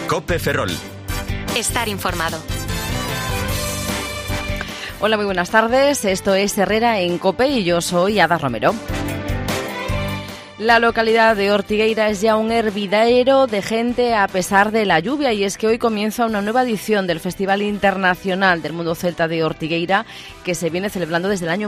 COPE Ferrol. Estar informado. Hola, muy buenas tardes. Esto es Herrera en COPE y yo soy Ada Romero. La localidad de Ortigueira es ya un hervidero de gente a pesar de la lluvia, y es que hoy comienza una nueva edición del Festival Internacional del Mundo Celta de Ortigueira, que se viene celebrando desde el año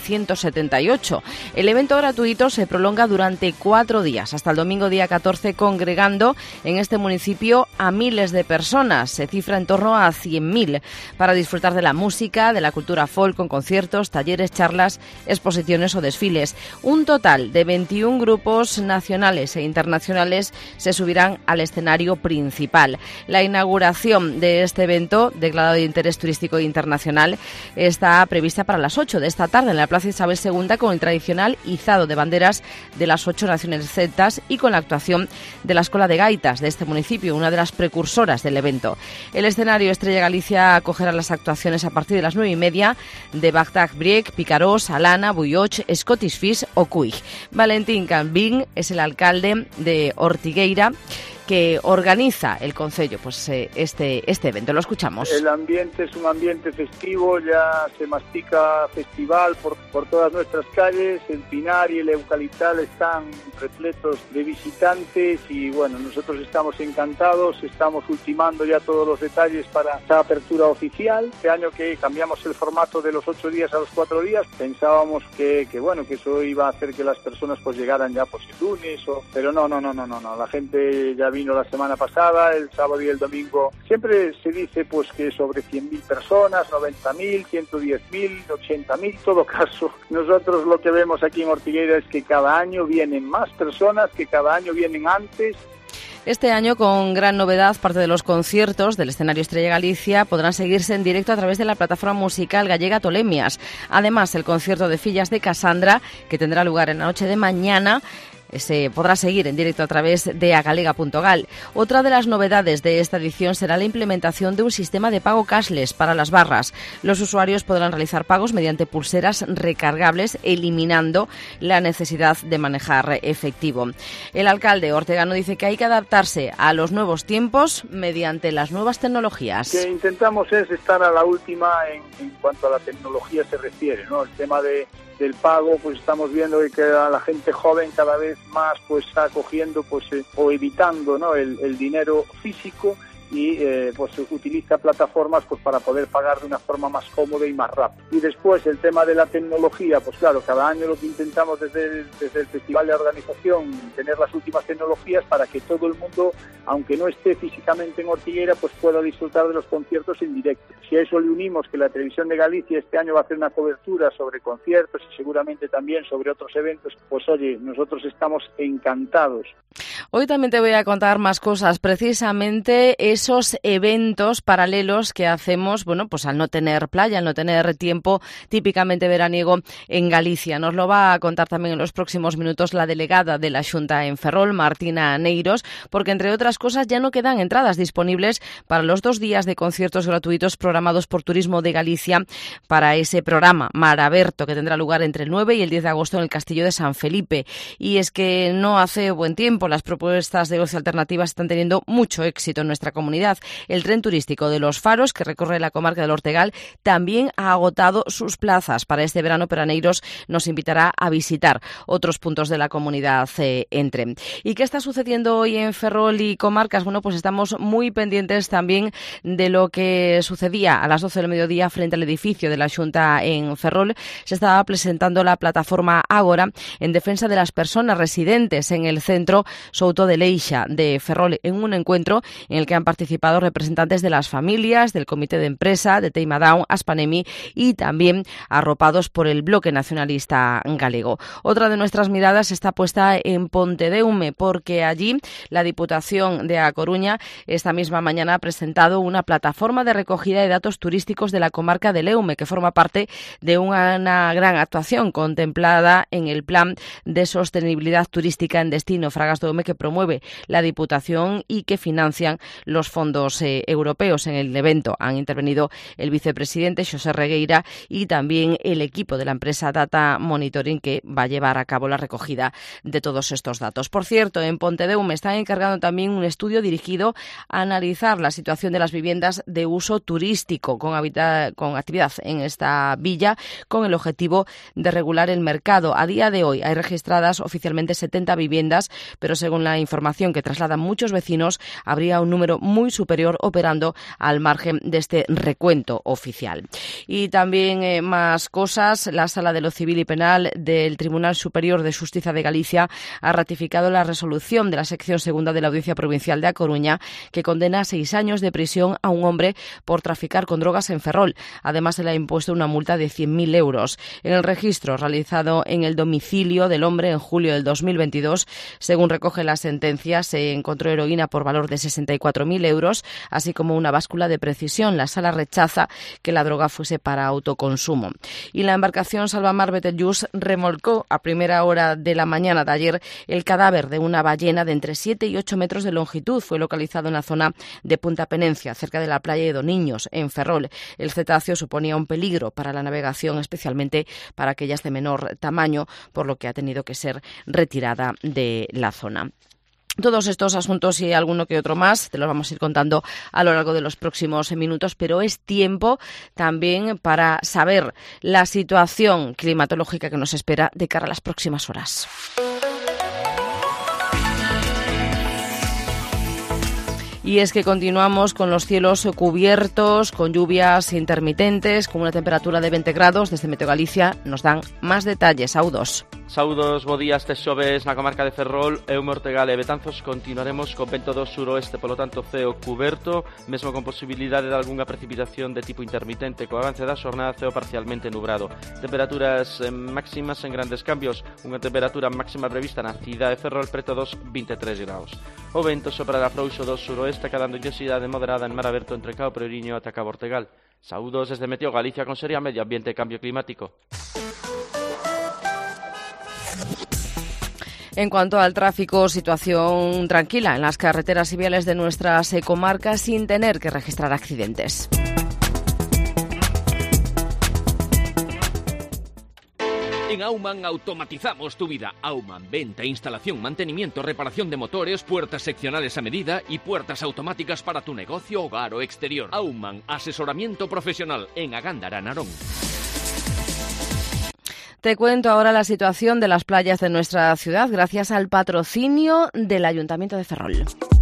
1978. El evento gratuito se prolonga durante 4 días, hasta el domingo día 14, congregando en este municipio a miles de personas. Se cifra en torno a 100.000 para disfrutar de la música, de la cultura folk, con conciertos, talleres, charlas, exposiciones o desfiles. Un total de 21 grupos nacionales e internacionales se subirán al escenario principal. La inauguración de este evento, declarado de interés turístico internacional, está prevista para las 8 de esta tarde en la Plaza Isabel II, con el tradicional izado de banderas de las 8 naciones celtas y con la actuación de la Escuela de Gaitas de este municipio, una de las precursoras del evento. El escenario Estrella Galicia acogerá las actuaciones a partir de las 9:30 de Bagdad Briek, Picarós, Alana, Buyoch, Scottish Fish o Cuig. Valentín Cambín es el alcalde de Ortigueira, que organiza el concello este evento. Lo escuchamos. El ambiente es un ambiente festivo, ya se mastica festival por todas nuestras calles. El Pinar y el Eucaliptal están repletos de visitantes y bueno, nosotros estamos encantados, estamos ultimando ya todos los detalles para esta apertura oficial. Este año que cambiamos el formato de los 8 días a los 4 días, pensábamos que eso iba a hacer que las personas pues llegaran ya pues el lunes, pero no, la gente ya vino la semana pasada, el sábado y el domingo. Siempre se dice pues que sobre 100.000 personas, 90.000, 110.000, 80.000, en todo caso. Nosotros lo que vemos aquí en Ortigueira es que cada año vienen más personas, que cada año vienen antes. Este año, con gran novedad, parte de los conciertos del escenario Estrella Galicia podrán seguirse en directo a través de la plataforma musical gallega Tolemias. Además, el concierto de Fillas de Casandra, que tendrá lugar en la noche de mañana, se podrá seguir en directo a través de agalega.gal. Otra de las novedades de esta edición será la implementación de un sistema de pago cashless para las barras. Los usuarios podrán realizar pagos mediante pulseras recargables, eliminando la necesidad de manejar efectivo. El alcalde ortegano dice que hay que adaptarse a los nuevos tiempos mediante las nuevas tecnologías. Lo que intentamos es estar a la última en cuanto a la tecnología se refiere, ¿no? El tema del pago, pues estamos viendo que a la gente joven cada vez más pues está cogiendo o evitando, ¿no?, el dinero físico y utiliza plataformas pues para poder pagar de una forma más cómoda y más rápida. Y después el tema de la tecnología, pues claro, cada año lo que intentamos desde el Festival de Organización, tener las últimas tecnologías para que todo el mundo, aunque no esté físicamente en Ortigueira, pues pueda disfrutar de los conciertos en directo. Si a eso le unimos que la Televisión de Galicia este año va a hacer una cobertura sobre conciertos y seguramente también sobre otros eventos, pues oye, nosotros estamos encantados. Hoy también te voy a contar más cosas, precisamente esos eventos paralelos que hacemos, al no tener playa, al no tener tiempo típicamente veraniego en Galicia. Nos lo va a contar también en los próximos minutos la delegada de la Xunta en Ferrol, Martina Neiros, porque entre otras cosas ya no quedan entradas disponibles para los 2 días de conciertos gratuitos programados por Turismo de Galicia para ese programa Mar Aberto, que tendrá lugar entre el 9 y el 10 de agosto en el Castillo de San Felipe. Y es que no hace buen tiempo, las propuestas de ocio alternativas están teniendo mucho éxito en nuestra comunidad. El tren turístico de Los Faros, que recorre la comarca del Ortegal, también ha agotado sus plazas para este verano, pero Neiros nos invitará a visitar otros puntos de la comunidad entre. ¿Y qué está sucediendo hoy en Ferrol y comarcas? Pues estamos muy pendientes también de lo que sucedía a las 12 del mediodía frente al edificio de la Xunta en Ferrol. Se estaba presentando la plataforma Ágora en defensa de las personas residentes en el centro Souto de Leixa de Ferrol, en un encuentro en el que han participado representantes de las familias, del comité de empresa, de Teima Down, Aspanemi y también arropados por el Bloque Nacionalista Galego. Otra de nuestras miradas está puesta en Pontedeume, porque allí la Diputación de A Coruña esta misma mañana ha presentado una plataforma de recogida de datos turísticos de la comarca de Leume, que forma parte de una gran actuación contemplada en el Plan de Sostenibilidad Turística en Destino Fragas do Eume, que promueve la Diputación y que financian los los fondos europeos. En el evento han intervenido el vicepresidente Xosé Regueira y también el equipo de la empresa Data Monitoring, que va a llevar a cabo la recogida de todos estos datos. Por cierto, en Pontedeume están encargando también un estudio dirigido a analizar la situación de las viviendas de uso turístico con actividad en esta villa, con el objetivo de regular el mercado. A día de hoy hay registradas oficialmente 70 viviendas, pero según la información que trasladan muchos vecinos, habría un número muy superior operando al margen de este recuento oficial. Y también más cosas. La Sala de lo Civil y Penal del Tribunal Superior de Xustiza de Galicia ha ratificado la resolución de la sección segunda de la Audiencia Provincial de A Coruña, que condena a 6 años de prisión a un hombre por traficar con drogas en Ferrol. Además, se le ha impuesto una multa de 100.000 euros. En el registro realizado en el domicilio del hombre en julio del 2022, según recoge la sentencia, se encontró heroína por valor de 64.000 euros, así como una báscula de precisión. La Sala rechaza que la droga fuese para autoconsumo. Y la embarcación Salvamar Betelgeuse remolcó a primera hora de la mañana de ayer el cadáver de una ballena de entre 7 y 8 metros de longitud. Fue localizado en la zona de Punta Penencia, cerca de la playa de Doniños, en Ferrol. El cetáceo suponía un peligro para la navegación, especialmente para aquellas de menor tamaño, por lo que ha tenido que ser retirada de la zona. Todos estos asuntos y alguno que otro más te los vamos a ir contando a lo largo de los próximos minutos, pero es tiempo también para saber la situación climatológica que nos espera de cara a las próximas horas. Y es que continuamos con los cielos cubiertos, con lluvias intermitentes, con una temperatura de 20 grados. Desde Meteo Galicia nos dan más detalles. Saúdos. Saúdos, bo día, este xoves na comarca de Ferrol, Eume, Ortegal e Betanzos continuaremos con vento do suroeste, polo tanto ceo cuberto, mesmo con posibilidade de algunha precipitación de tipo intermitente, co avance da xornada ceo parcialmente nubrado. Temperaturas máximas en grandes cambios, unha temperatura máxima prevista na cidade de Ferrol preto dos 23 graus. O vento soprará frouxo do suroeste, cadando intensidade moderada en mar aberto entre Cao Preuriño ata Cabo Ortegal. Saúdos desde Meteo Galicia con Seria Medio Ambiente e Cambio Climático. En cuanto al tráfico, situación tranquila en las carreteras y viales de nuestras comarcas sin tener que registrar accidentes. En Aumann automatizamos tu vida. Aumann, venta, instalación, mantenimiento, reparación de motores, puertas seccionales a medida y puertas automáticas para tu negocio, hogar o exterior. Aumann, asesoramiento profesional en Agándara, Narón. Te cuento ahora la situación de las playas de nuestra ciudad gracias al patrocinio del Ayuntamiento de Ferrol.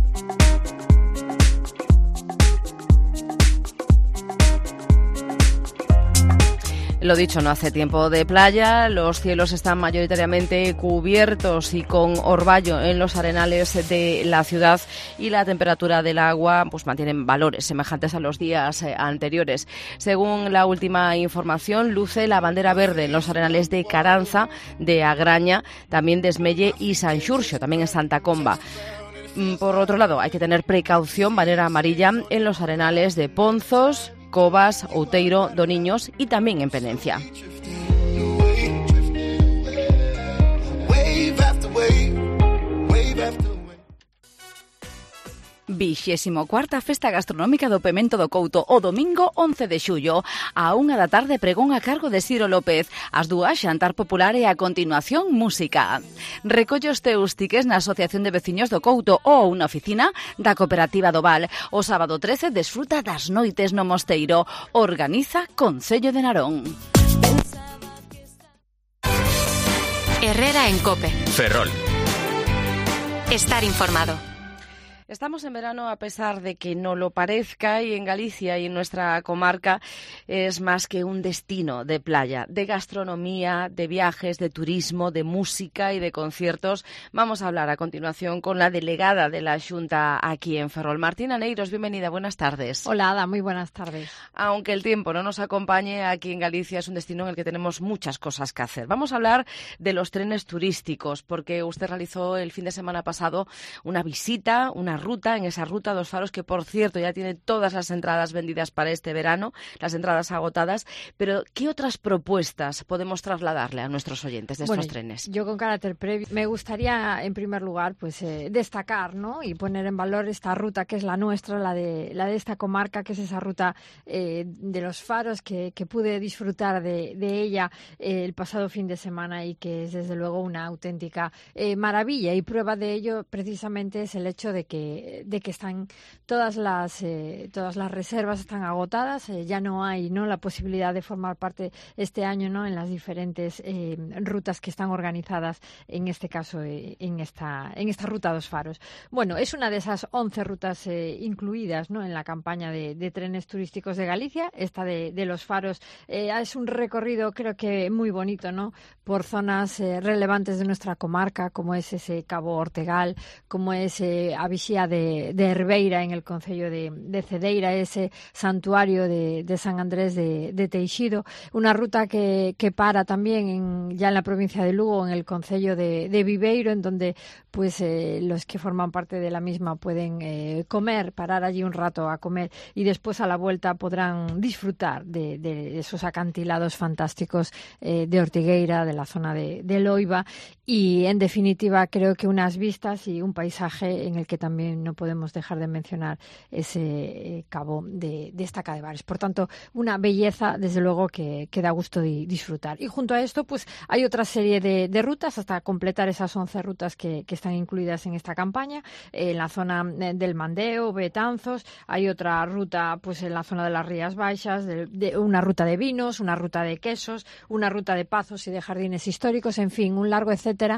Lo dicho, no hace tiempo de playa, los cielos están mayoritariamente cubiertos y con orvallo en los arenales de la ciudad y la temperatura del agua pues mantienen valores semejantes a los días anteriores. Según la última información, luce la bandera verde en los arenales de Caranza, de Agraña, también de Esmelle y San Xurxo, también en Santa Comba. Por otro lado, hay que tener precaución, bandera amarilla en los arenales de Ponzos, Cobas, Outeiro, Doniños y también en Penencia. Vixésimo-cuarta Festa Gastronómica do Pemento do Couto o domingo 11 de xullo a 1 da tarde, pregón a cargo de Ciro López, as 2 xantar popular e a continuación música. Recolle os teus tiques na Asociación de Veciños do Couto ou unha oficina da Cooperativa do Val. O sábado 13 desfruta das noites no Mosteiro. Organiza Concello de Narón. Herrera en COPE. Ferrol. Estar informado. Estamos en verano a pesar de que no lo parezca y en Galicia y en nuestra comarca es más que un destino de playa, de gastronomía, de viajes, de turismo, de música y de conciertos. Vamos a hablar a continuación con la delegada de la Xunta aquí en Ferrol, Martina Neiros. Bienvenida, buenas tardes. Hola, Ada, muy buenas tardes. Aunque el tiempo no nos acompañe, aquí en Galicia es un destino en el que tenemos muchas cosas que hacer. Vamos a hablar de los trenes turísticos, porque usted realizó el fin de semana pasado una visita, una esa ruta, en esa ruta dos faros, que por cierto ya tiene todas las entradas vendidas para este verano, las entradas agotadas, pero ¿qué otras propuestas podemos trasladarle a nuestros oyentes de estos trenes? Yo con carácter previo me gustaría en primer lugar pues destacar, ¿no?, y poner en valor esta ruta que es la nuestra, la de esta comarca, que es esa ruta de los faros que pude disfrutar de ella el pasado fin de semana, y que es desde luego una auténtica maravilla, y prueba de ello precisamente es el hecho de que están todas las reservas están agotadas, ya no hay la posibilidad de formar parte este año, ¿no?, en las diferentes rutas que están organizadas, en este caso en esta ruta dos faros. Bueno, es una de esas 11 rutas incluidas, ¿no?, en la campaña de trenes turísticos de Galicia. Esta de los faros es un recorrido, creo que muy bonito, ¿no?, por zonas relevantes de nuestra comarca, como es ese Cabo Ortegal, como es a Vixía de Herbeira, en el concello de Cedeira, ese santuario de San Andrés de Teixido, una ruta que para también ya en la provincia de Lugo, en el concello de Viveiro, en donde pues los que forman parte de la misma pueden parar allí un rato a comer, y después a la vuelta podrán disfrutar de esos acantilados fantásticos de Ortigueira, de la zona de Loiva, y en definitiva creo que unas vistas y un paisaje en el que también no podemos dejar de mencionar ese cabo de Estaca de Bares. Por tanto, una belleza desde luego que da gusto de disfrutar. Y junto a esto pues hay otra serie de rutas hasta completar esas 11 rutas que están incluidas en esta campaña. En la zona del Mandeo, Betanzos, hay otra ruta pues en la zona de las Rías Baixas, de una ruta de vinos, una ruta de quesos, una ruta de pazos y de jardines históricos, en fin, un largo etcétera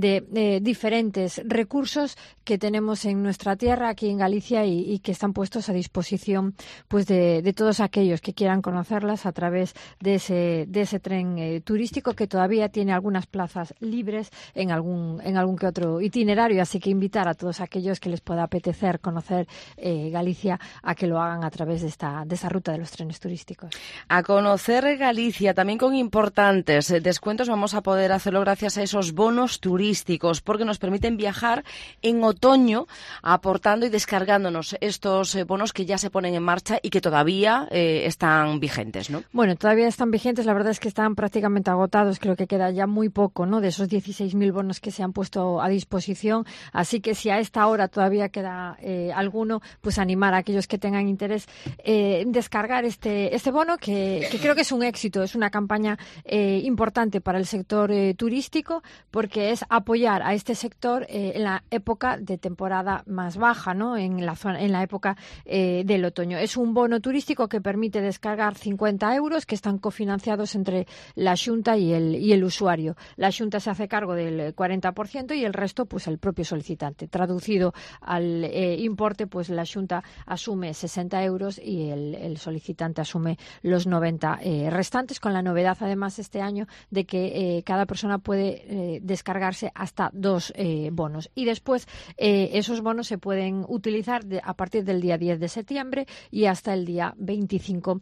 de diferentes recursos que tenemos en nuestra tierra, aquí en Galicia, y que están puestos a disposición pues de todos aquellos que quieran conocerlas a través de ese tren turístico, que todavía tiene algunas plazas libres en algún que otro itinerario, así que invitar a todos aquellos que les pueda apetecer conocer Galicia a que lo hagan a través de esta ruta de los trenes turísticos. A conocer Galicia, también con importantes descuentos. Vamos a poder hacerlo gracias a esos bonos turísticos, porque nos permiten viajar en otoño aportando y descargándonos estos bonos que ya se ponen en marcha y que todavía están vigentes, ¿no? Bueno, todavía están vigentes, la verdad es que están prácticamente agotados, creo que queda ya muy poco, ¿no?, de esos 16.000 bonos que se han puesto a disposición, así que si a esta hora todavía queda alguno, pues animar a aquellos que tengan interés en descargar este bono, que creo que es un éxito, es una campaña importante para el sector turístico, porque es apoyar a este sector en la época de temporada más baja, ¿no?, en la época del otoño. Es un bono turístico que permite descargar 50 euros que están cofinanciados entre la Xunta y el usuario. La Xunta se hace cargo del 40% y el resto pues el propio solicitante. Traducido al importe, pues la Xunta asume 60 euros y el solicitante asume los 90 restantes, con la novedad además este año de que cada persona puede descargarse hasta 2 bonos, y después esos bonos se pueden utilizar a partir del día 10 de septiembre y hasta el día 25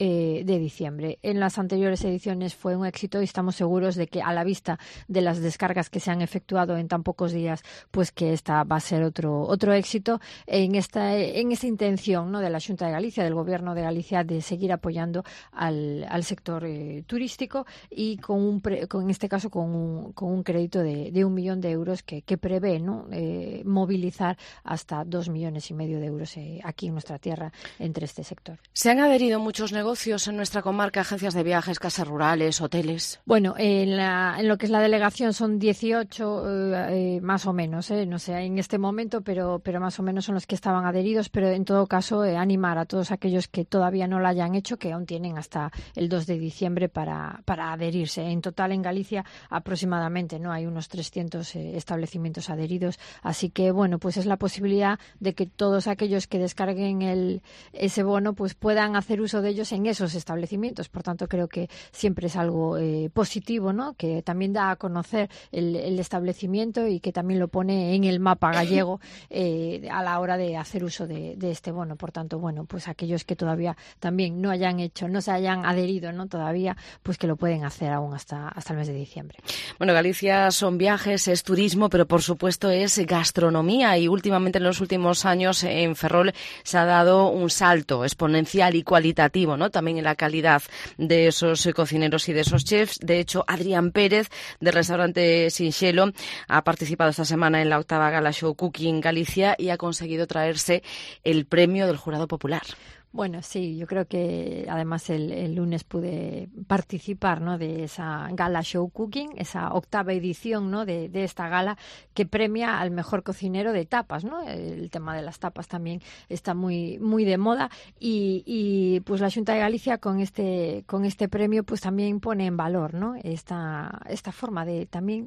de diciembre. En las anteriores ediciones fue un éxito y estamos seguros de que, a la vista de las descargas que se han efectuado en tan pocos días, pues que esta va a ser otro éxito en esta intención, ¿no?, de la Xunta de Galicia, del Gobierno de Galicia, de seguir apoyando al sector turístico, y en este caso con un crédito de 1 millón de euros que prevé, ¿no?, movilizar hasta 2,5 millones de euros aquí en nuestra tierra entre este sector. Se han adherido muchos negocios en nuestra comarca, agencias de viajes, casas rurales, hoteles. Bueno, en lo que es la delegación son 18 más o menos, no sé en este momento, pero más o menos son los que estaban adheridos, pero en todo caso animar a todos aquellos que todavía no lo hayan hecho, que aún tienen hasta el 2 de diciembre para adherirse. En total en Galicia aproximadamente no hay unos 300 establecimientos adheridos, así que bueno, pues es la posibilidad de que todos aquellos que descarguen ese bono pues puedan hacer uso de ellos en en esos establecimientos. Por tanto, creo que siempre es algo positivo, ¿no? Que también da a conocer el establecimiento y que también lo pone en el mapa gallego a la hora de hacer uso de este bono. Por tanto, bueno, pues aquellos que todavía también no se hayan adherido, ¿no? Todavía, pues que lo pueden hacer aún hasta el mes de diciembre. Bueno, Galicia son viajes, es turismo, pero por supuesto es gastronomía, y últimamente en los últimos años en Ferrol se ha dado un salto exponencial y cualitativo, ¿no? También en la calidad de esos cocineros y de esos chefs. De hecho, Adrián Pérez, del restaurante Sinxelo, ha participado esta semana en la 8ª Gala Show Cooking Galicia y ha conseguido traerse el premio del jurado popular. Bueno, sí, yo creo que además el lunes pude participar, ¿no?, de esa Gala Show Cooking, esa 8ª edición, ¿no?, de esta gala que premia al mejor cocinero de tapas, ¿no? El tema de las tapas también está muy de moda y pues la Xunta de Galicia con este premio pues también pone en valor, ¿no?, esta forma de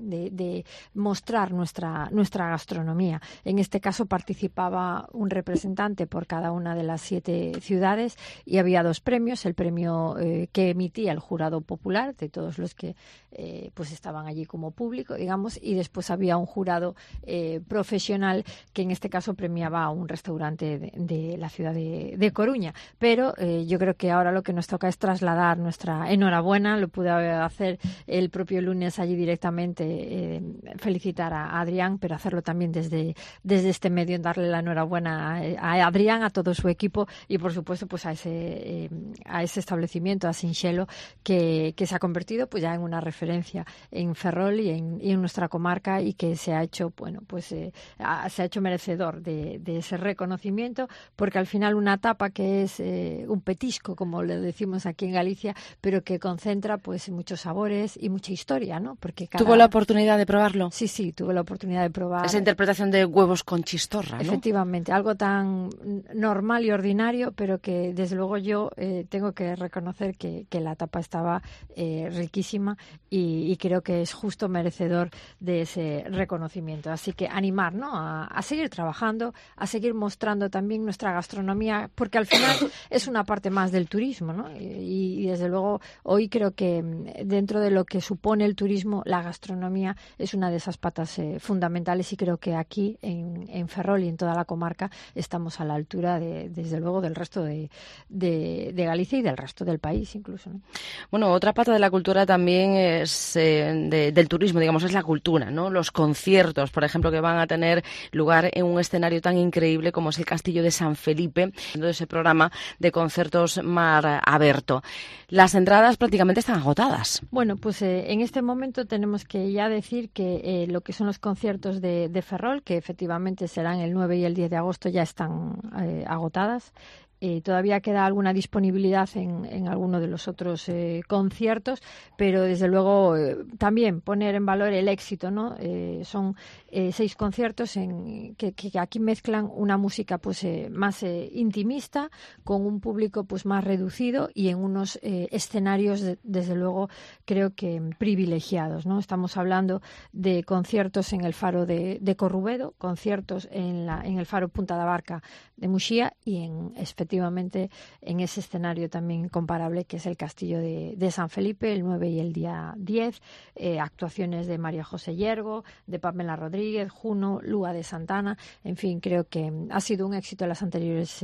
mostrar nuestra gastronomía. En este caso participaba un representante por cada una de las 7 ciudades y había 2 premios, el premio que emitía el jurado popular de todos los que pues estaban allí como público, digamos, y después había un jurado profesional que en este caso premiaba a un restaurante de la ciudad de Coruña. Pero yo creo que ahora lo que nos toca es trasladar nuestra enhorabuena. Lo pude hacer el propio lunes allí directamente, felicitar a Adrián, pero hacerlo también desde este medio, darle la enhorabuena a Adrián, a todo su equipo y por supuesto pues a ese establecimiento, a Sinxelo, que se ha convertido pues ya en una referencia en Ferrol y en nuestra comarca, y que se ha hecho se ha hecho merecedor de ese reconocimiento, porque al final una tapa que es un petisco, como le decimos aquí en Galicia, pero que concentra pues muchos sabores y mucha historia, ¿no? Porque ¿Tuvo la oportunidad de probarlo? Sí, tuve la oportunidad de probar. Esa interpretación de huevos con chistorra, ¿no? Efectivamente, algo tan normal y ordinario, pero que desde luego yo tengo que reconocer que la tapa estaba riquísima y creo que es justo merecedor de ese reconocimiento. Así que animar, ¿no?, a seguir trabajando, a seguir mostrando también nuestra gastronomía, porque al final es una parte más del turismo, ¿no? Y desde luego hoy creo que dentro de lo que supone el turismo, la gastronomía es una de esas patas fundamentales, y creo que aquí en Ferrol y en toda la comarca estamos a la altura desde luego del resto de Galicia y del resto del país incluso, ¿no? Bueno, otra pata de la cultura también es del turismo, digamos, es la cultura, ¿no? Los conciertos, por ejemplo, que van a tener lugar en un escenario tan increíble como es el Castillo de San Felipe, de ese programa de concertos Mar Aberto. Las entradas prácticamente están agotadas. Bueno, pues en este momento tenemos que ya decir que lo que son los conciertos de Ferrol, que efectivamente serán el 9 y el 10 de agosto, ya están agotadas. Todavía queda alguna disponibilidad en alguno de los otros conciertos, pero desde luego también poner en valor el éxito, ¿no? Son 6 conciertos que aquí mezclan una música pues más intimista con un público pues más reducido y en unos escenarios desde luego creo que privilegiados, ¿no? Estamos hablando de conciertos en el Faro de Corrubedo, conciertos en el Faro Punta da Barca de Muxía y efectivamente en ese escenario también comparable que es el Castillo de San Felipe el 9 y el día 10, actuaciones de María José Yergo, de Pamela Rodríguez, Juno, Lúa de Santana. En fin, creo que ha sido un éxito en las anteriores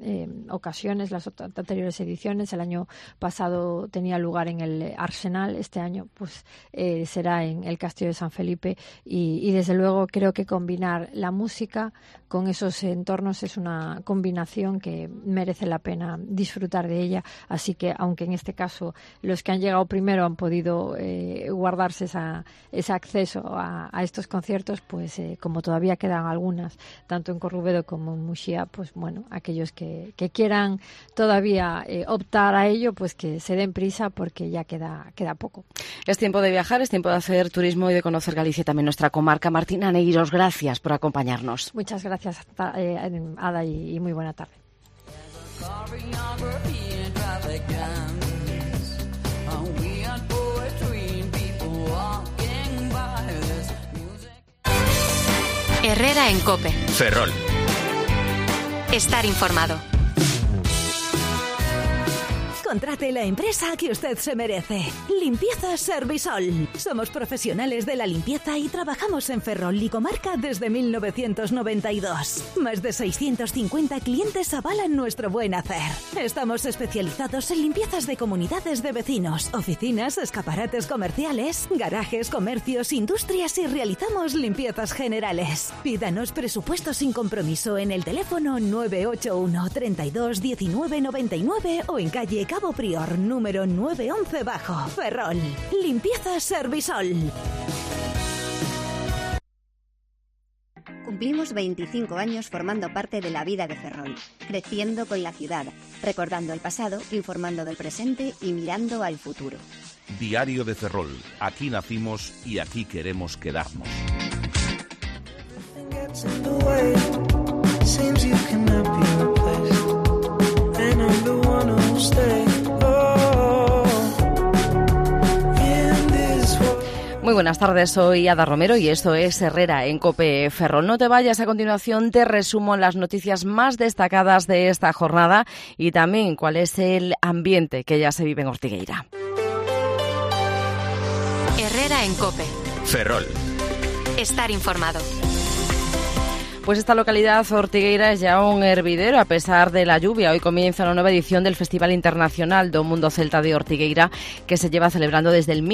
ocasiones, las anteriores ediciones. El año pasado tenía lugar en el Arsenal, este año pues será en el Castillo de San Felipe y desde luego creo que combinar la música con esos entornos es una combinación que merece la pena disfrutar de ella, así que aunque en este caso los que han llegado primero han podido guardarse ese acceso a estos conciertos, pues como todavía quedan algunas, tanto en Corrubedo como en Muxía, pues bueno, aquellos que quieran todavía optar a ello, pues que se den prisa porque ya queda poco. Es tiempo de viajar, es tiempo de hacer turismo y de conocer Galicia, también nuestra comarca. Martina Negros, gracias por acompañarnos. Muchas gracias, Ada, y muy buena tarde. Herrera en COPE. Ferrol. Estar informado. contrate la empresa que usted se merece. Limpieza Servisol. Somos profesionales de la limpieza y trabajamos en Ferrol y comarca desde 1992. Más de 650 clientes avalan nuestro buen hacer. Estamos especializados en limpiezas de comunidades de vecinos, oficinas, escaparates comerciales, garajes, comercios, industrias y realizamos limpiezas generales. Pídanos presupuesto sin compromiso en el teléfono 981 32 19 99 o en calle Cabo Prior, número 911 bajo. Ferrol. Limpieza Servisol. Cumplimos 25 años formando parte de la vida de Ferrol, creciendo con la ciudad, recordando el pasado, informando del presente y mirando al futuro. Diario de Ferrol. Aquí nacimos y aquí queremos quedarnos. Muy buenas tardes, soy Ada Romero y esto es Herrera en COPE Ferrol. No te vayas, a continuación te resumo las noticias más destacadas de esta jornada y también cuál es el ambiente que ya se vive en Ortigueira. Herrera en COPE. Ferrol. Estar informado. Pues esta localidad, Ortigueira, es ya un hervidero a pesar de la lluvia. Hoy comienza una nueva edición del Festival Internacional do Mundo Celta de Ortigueira, que se lleva celebrando desde el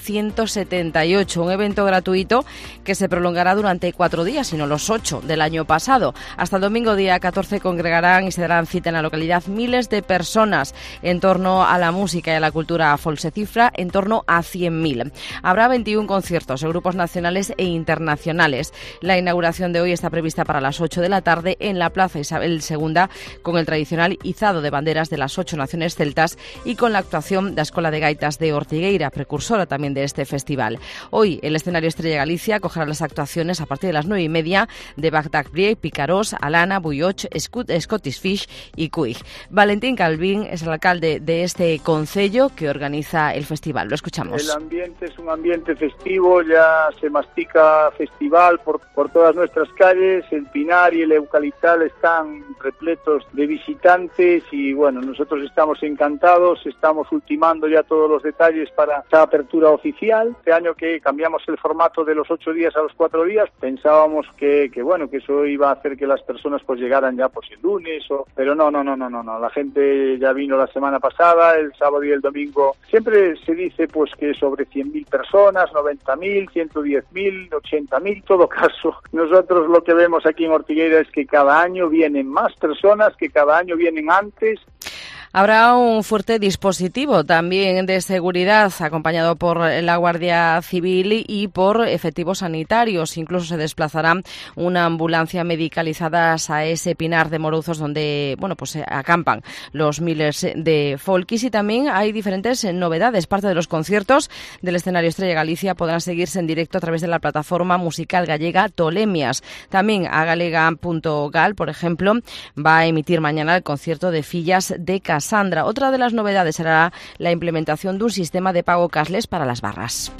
1978. Un evento gratuito que se prolongará durante 4 días, sino los 8 del año pasado. Hasta el domingo día 14 congregarán y se darán cita en la localidad miles de personas en torno a la música y a la cultura folk. Se cifra en torno a 100.000. Habrá 21 conciertos de grupos nacionales e internacionales. La inauguración de hoy está prevista para las 8 de la tarde en la Plaza Isabel II, con el tradicional izado de banderas de las 8 naciones celtas y con la actuación de la Escola de Gaitas de Ortigueira, precursora también de este festival. Hoy el escenario Estrella Galicia acogerá las actuaciones a partir de las 9:30 de Bagdad Brie, Picarós, Alana, Buyoch, Scottish Fish y Cuig. Valentín Calvín es el alcalde de este concello que organiza el festival. Lo escuchamos. El ambiente es un ambiente festivo, ya se mastica festival por todas nuestras calles. El Pinar y el Eucaliptal están repletos de visitantes y bueno, nosotros estamos encantados, estamos ultimando ya todos los detalles para esta apertura oficial. Este año que cambiamos el formato de los 8 días a los 4 días, pensábamos que eso iba a hacer que las personas pues llegaran ya pues el lunes, pero no, la gente ya vino la semana pasada, el sábado y el domingo. Siempre se dice pues que sobre 100.000 personas, 90.000, 110.000, 80.000, todo caso. Nosotros lo que vemos aquí en Ortigueira es que cada año vienen más personas, que cada año vienen antes. Habrá un fuerte dispositivo también de seguridad acompañado por la Guardia Civil y por efectivos sanitarios. Incluso se desplazará una ambulancia medicalizada a ese Pinar de Moruzos donde se acampan los miles de folkis. Y también hay diferentes novedades. Parte de los conciertos del escenario Estrella Galicia podrán seguirse en directo a través de la plataforma musical gallega Tolemias. También a galega.gal, por ejemplo, va a emitir mañana el concierto de Fillas de Sandra. Otra de las novedades será la implementación de un sistema de pago cashless para las barras.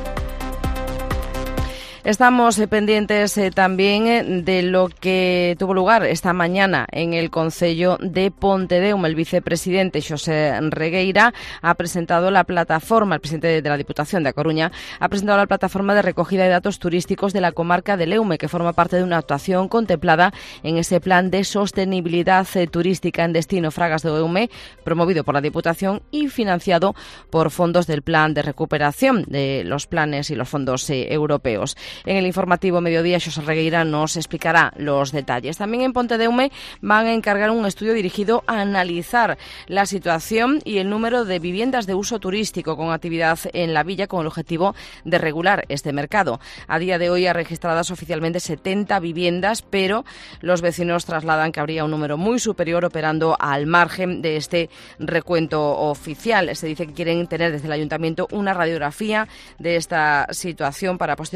Estamos pendientes también de lo que tuvo lugar esta mañana en el Concello de Pontedeume. El vicepresidente Xosé Regueira ha presentado la plataforma, el presidente de la Diputación de A Coruña, ha presentado la plataforma de recogida de datos turísticos de la comarca de Leume, que forma parte de una actuación contemplada en ese plan de sostenibilidad turística en destino Fragas de Leume, promovido por la Diputación y financiado por fondos del plan de recuperación de los planes y los fondos europeos. En el informativo Mediodía, Xosé Regueira nos explicará los detalles. También en Pontedeume van a encargar un estudio dirigido a analizar la situación y el número de viviendas de uso turístico con actividad en la villa con el objetivo de regular este mercado. A día de hoy hay registradas oficialmente 70 viviendas, pero los vecinos trasladan que habría un número muy superior operando al margen de este recuento oficial. Se dice que quieren tener desde el ayuntamiento una radiografía de esta situación para posteriormente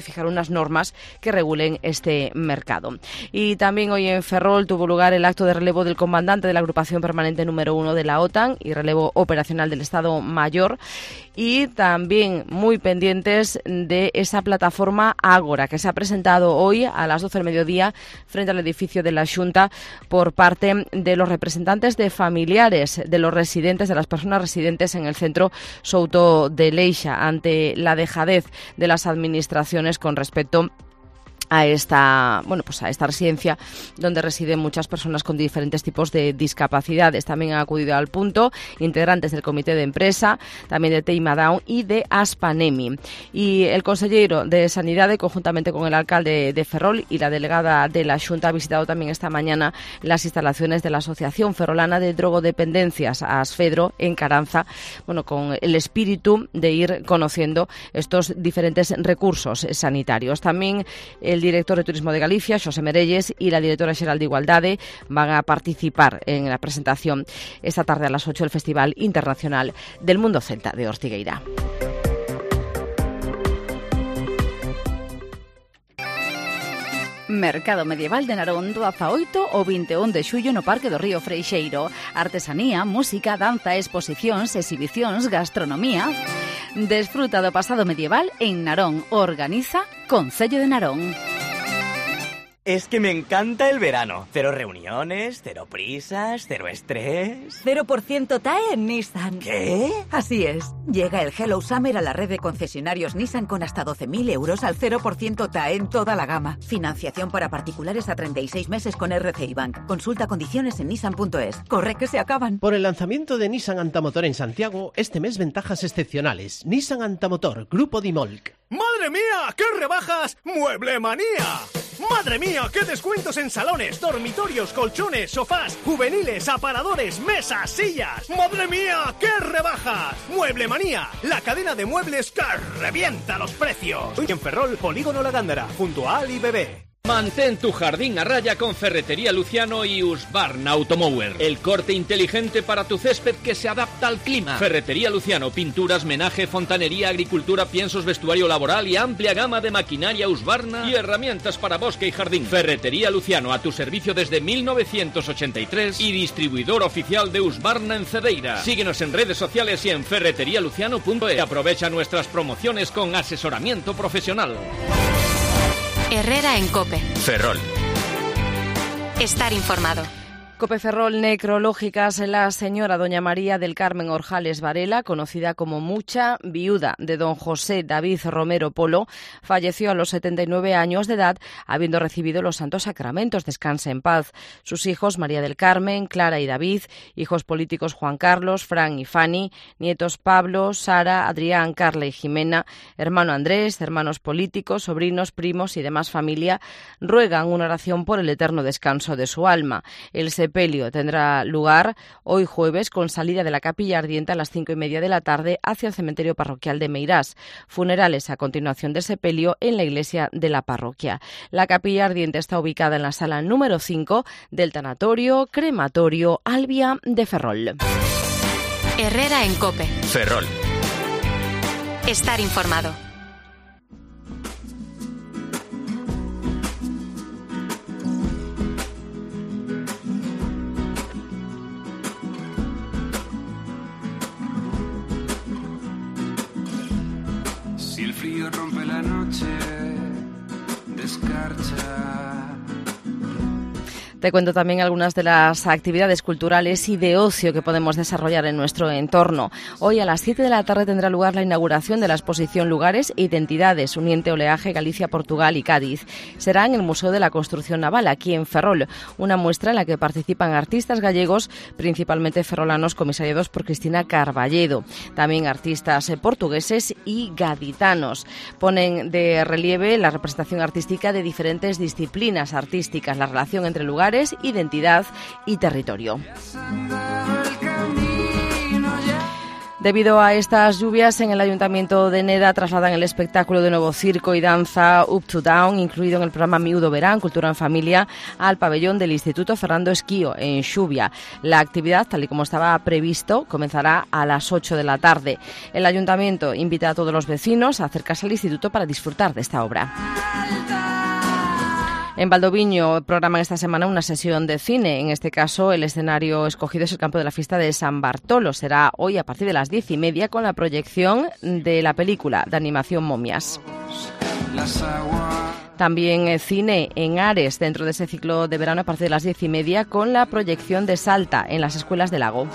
fijar unas normas que regulen este mercado. Y también hoy en Ferrol tuvo lugar el acto de relevo del comandante de la agrupación permanente número 1 de la OTAN y relevo operacional del Estado Mayor, y también muy pendientes de esa plataforma Ágora que se ha presentado hoy a las 12 del mediodía frente al edificio de la Xunta por parte de los representantes de familiares de los residentes, de las personas residentes en el centro Souto de Leixa, ante la dejadez de las administraciones con respecto a esta residencia donde residen muchas personas con diferentes tipos de discapacidades. También han acudido al punto integrantes del comité de empresa, también de Teima Down y de Aspanemi. Y el consellero de Sanidad, conjuntamente con el alcalde de Ferrol y la delegada de la Xunta, ha visitado también esta mañana las instalaciones de la Asociación Ferrolana de Drogodependencias, ASFEDRO, en Caranza, con el espíritu de ir conociendo estos diferentes recursos sanitarios. También el director de Turismo de Galicia, Xosé Merelles, y la directora xeral de Igualdade van a participar en la presentación esta tarde a las 8 del Festival Internacional del Mundo Celta de Ortigueira. Mercado Medieval de Narón do 18 ao 21 de xullo no Parque do Río Freixeiro. Artesanía, música, danza, exposicións, exhibicións, gastronomía. Desfruta do pasado medieval en Narón. Organiza Concello de Narón. Es que me encanta el verano. Cero reuniones, cero prisas, cero estrés. 0% TAE en Nissan. ¿Qué? Así es. Llega el Hello Summer a la red de concesionarios Nissan con hasta 12.000 euros al 0% TAE en toda la gama. Financiación para particulares a 36 meses con RCI Bank. Consulta condiciones en nissan.es. Corre que se acaban. Por el lanzamiento de Nissan Antamotor en Santiago, este mes ventajas excepcionales. Nissan Antamotor, Grupo Dimolc. ¡Madre mía! ¡Qué rebajas! ¡Mueblemanía! ¡Madre mía! ¡Qué descuentos en salones, dormitorios, colchones, sofás, juveniles, aparadores, mesas, sillas! ¡Madre mía! ¡Qué rebajas! ¡Mueblemanía! La cadena de muebles que revienta los precios. Hoy en Ferrol, Polígono La Gándara, junto a Ali Bebé. Mantén tu jardín a raya con Ferretería Luciano y Husqvarna Automower. El corte inteligente para tu césped que se adapta al clima. Ferretería Luciano, pinturas, menaje, fontanería, agricultura, piensos, vestuario laboral y amplia gama de maquinaria Husqvarna y herramientas para bosque y jardín. Ferretería Luciano, a tu servicio desde 1983 y distribuidor oficial de Husqvarna en Cedeira. Síguenos en redes sociales y en ferreterialuciano.es. Aprovecha nuestras promociones con asesoramiento profesional. Herrera en COPE. Ferrol. Estar informado. COPE Ferrol, necrológicas. La señora doña María del Carmen Orjales Varela, conocida como Mucha, viuda de don José David Romero Polo, falleció a los 79 años de edad, habiendo recibido los santos sacramentos. Descanse en paz. Sus hijos, María del Carmen, Clara y David, hijos políticos Juan Carlos, Fran y Fanny, nietos Pablo, Sara, Adrián, Carla y Jimena, hermano Andrés, hermanos políticos, sobrinos, primos y demás familia, ruegan una oración por el eterno descanso de su alma. El sepelio tendrá lugar hoy jueves con salida de la capilla ardiente a las 5:30 de la tarde hacia el cementerio parroquial de Meirás. Funerales a continuación del sepelio en la iglesia de la parroquia. La capilla ardiente está ubicada en la sala número 5 del tanatorio crematorio Albia de Ferrol. Herrera en COPE. Ferrol. Estar informado. Si el frío rompe la noche, descarcha. Te cuento también algunas de las actividades culturales y de ocio que podemos desarrollar en nuestro entorno. Hoy a las 7 de la tarde tendrá lugar la inauguración de la exposición Lugares e Identidades, Uniente Oleaje, Galicia, Portugal y Cádiz. Será en el Museo de la Construcción Naval, aquí en Ferrol, una muestra en la que participan artistas gallegos, principalmente ferrolanos, comisariados por Cristina Carballedo. También artistas portugueses y gaditanos. Ponen de relieve la representación artística de diferentes disciplinas artísticas, la relación entre lugares, identidad y territorio. Debido a estas lluvias, en el Ayuntamiento de Neda trasladan el espectáculo de nuevo circo y danza Up to Down, incluido en el programa Miúdo Verán, Cultura en Familia, al pabellón del Instituto Fernando Esquío, en Xubia. La actividad, tal y como estaba previsto, comenzará a las 8 de la tarde. El Ayuntamiento invita a todos los vecinos a acercarse al instituto para disfrutar de esta obra. En Valdoviño programan esta semana una sesión de cine. En este caso, el escenario escogido es el campo de la fiesta de San Bartolo. Será hoy a partir de las 10:30 con la proyección de la película de animación Momias. También cine en Ares dentro de ese ciclo de verano a partir de las 10:30 con la proyección de Salta en las escuelas del Lago.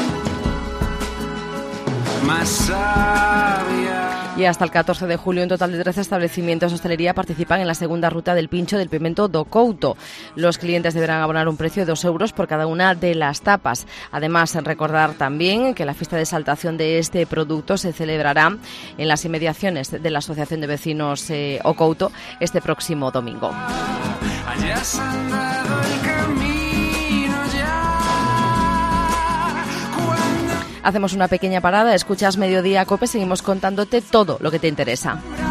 Y hasta el 14 de julio un total de 13 establecimientos de hostelería participan en la segunda ruta del Pincho del Pimento do Couto. Los clientes deberán abonar un precio de 2 euros por cada una de las tapas. Además, recordar también que la fiesta de exaltación de este producto se celebrará en las inmediaciones de la Asociación de Vecinos O Couto este próximo domingo. Hacemos una pequeña parada, escuchas Mediodía Cope, seguimos contándote todo lo que te interesa.